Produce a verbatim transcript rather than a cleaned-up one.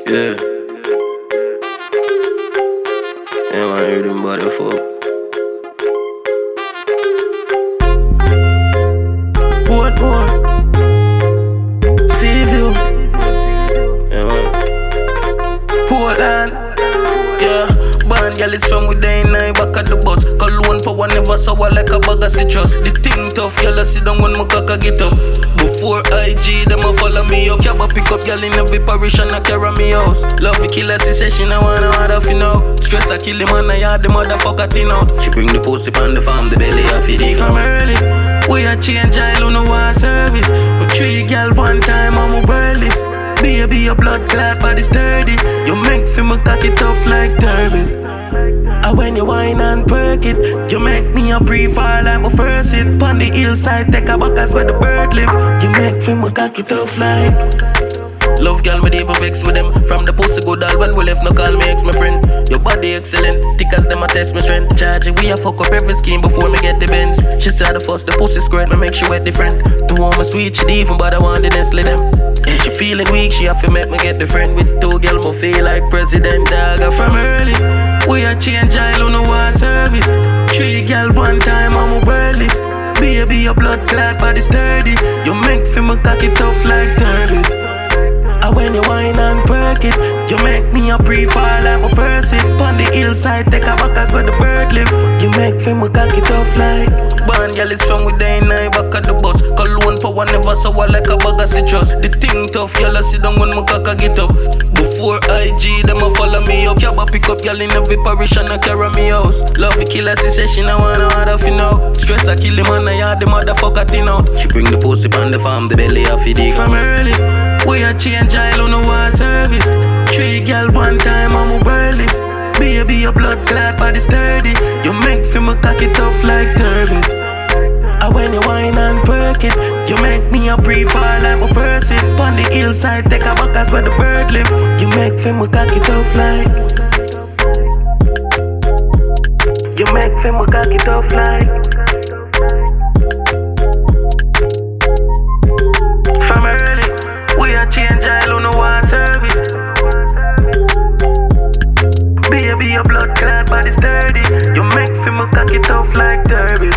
Yeah. Yeah, man, hear them body fuck. What more? See view. Yeah, man. Portland. Yeah. Band girl is from within night back at the bus. Cologne power never sour like a bag of citrus. The thing tough, y'all sit down when my cock get up. Before I G, them a follow me up. Cabba pick up y'all in every parish and a carry me house. Love me killer, she say she no wanna wanna fin out. Stress I kill him and I had the motherfucker thin out. She bring the pussy on the farm, the belly off it. From early, we a change I don't know what service. But three girl one time I'm a burlist. Baby, your blood clot body sturdy. You make for me cock it tough like turban. And when you whine and perk it, you make me a pre-fall like my first hit. On the hillside, take a back as where the bird live. You make for me cock it tough like. Love girl, me even vex with them. From the pussy good all when we left, no call me ex my friend. Your body excellent, thick as them a test my strength. Charge it, we a fuck up every scheme before me get the bends. She said the first, the pussy squirt, me make she wet different. Two on my sweet, she even but I want the Nestle them. Yeah, she feeling weak, she have to make me get the friend. With two girl, me feel like president. I got from early, we a change, I don't know what service. Three girl one time, I'm a burlist. Baby, your blood clot body sturdy. You make for me cock it tough like turban. And when you whine and perk it, you make me a pre-fall like my first hit. On the hillside, take a back as where the bird live. You make for me cock it off like. Band girl is from within night back at the bus. Cologne power never sour like a bag of citrus. The thing tough, y'all sit down when my cock get up. Before I G, them a follow me up. Cabba pick up y'all in every parish and a carry me house. Love me killer, she say she no wanna wanna fin out. Stress I kill him and I had the motherfucker thin out. She bring the pussy on the farm, the belly off it. From early, we a change, I don't know what service. Three girl one time, I'm a burlist. Baby, your blood clot body sturdy. You make for me cock it tough like turban. And when you whine and perk it, you make me a pre-fall like my first hit. On the hillside, take a back as where the bird live. You make for me cock it tough like. You make for me cock it tough like. From early, we a change, I don't know what service. Baby, your blood clot body sturdy. You make for me cock it tough like turban.